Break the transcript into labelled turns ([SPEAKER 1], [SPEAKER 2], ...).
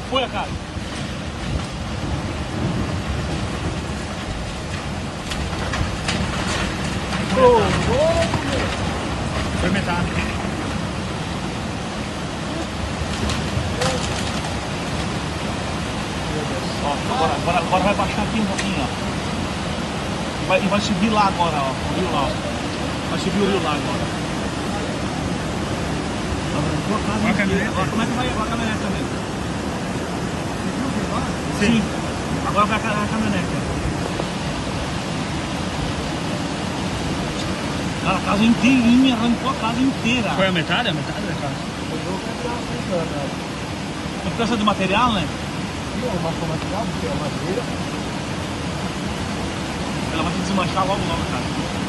[SPEAKER 1] foi a casa? Foi metade. Ó, agora vai baixar aqui um pouquinho, ó. E vai subir lá agora, ó. O rio lá, ó. Vai subir o rio lá agora.
[SPEAKER 2] Olha a caminhonete.
[SPEAKER 1] Como é que vai a caminhonete também? Sim. Agora vai a caminhonete. Cara, a casa inteirinha, arrancou a casa inteira.
[SPEAKER 2] Foi a metade? A metade da casa.
[SPEAKER 1] Por causa de material, né?
[SPEAKER 3] Material, porque é madeira.
[SPEAKER 1] Ela vai se desmanchar logo, cara.